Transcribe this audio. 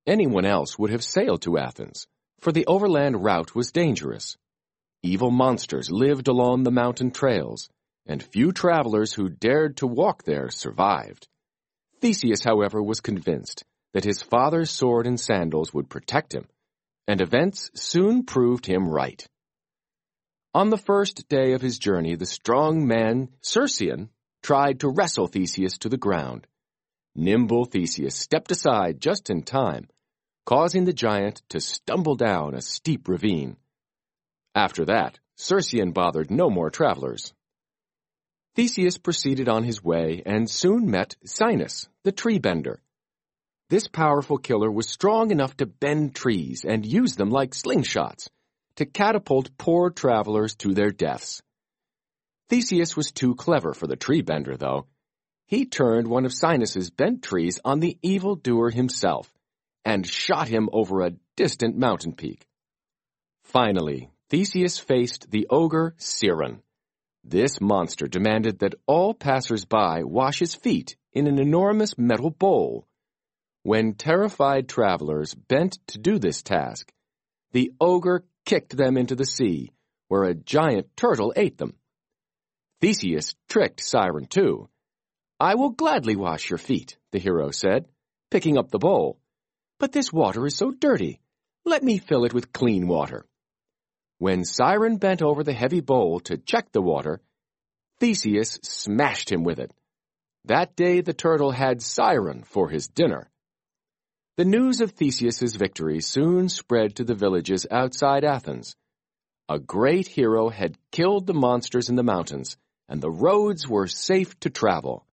Anyone else would have sailed to Athens, for the overland route was dangerous. Evil monsters lived along the mountain trails, and few travelers who dared to walk there survived. Theseus, however, was convinced that his father's sword and sandals would protect him, and events soon proved him right. On the first day of his journey, the strong man Circean tried to wrestle Theseus to the ground. Nimble Theseus stepped aside just in time, causing the giant to stumble down a steep ravine. After that, Circean bothered no more travelers. Theseus proceeded on his way and soon met Sinis, the tree bender. This powerful killer was strong enough to bend trees and use them like slingshots to catapult poor travelers to their deaths. Theseus was too clever for the tree bender, though. He turned one of Sinis's bent trees on the evildoer himself and shot him over a distant mountain peak. Finally, Theseus faced the ogre Siren. This monster demanded that all passers-by wash his feet in an enormous metal bowl. When terrified travelers bent to do this task, the ogre kicked them into the sea, where a giant turtle ate them. Theseus tricked Siren too. "I will gladly wash your feet," the hero said, picking up the bowl. "But this water is so dirty. Let me fill it with clean water." When Siren bent over the heavy bowl to check the water, Theseus smashed him with it. That day the turtle had Siren for his dinner. The news of Theseus's victory soon spread to the villages outside Athens. A great hero had killed the monsters in the mountains, and the roads were safe to travel.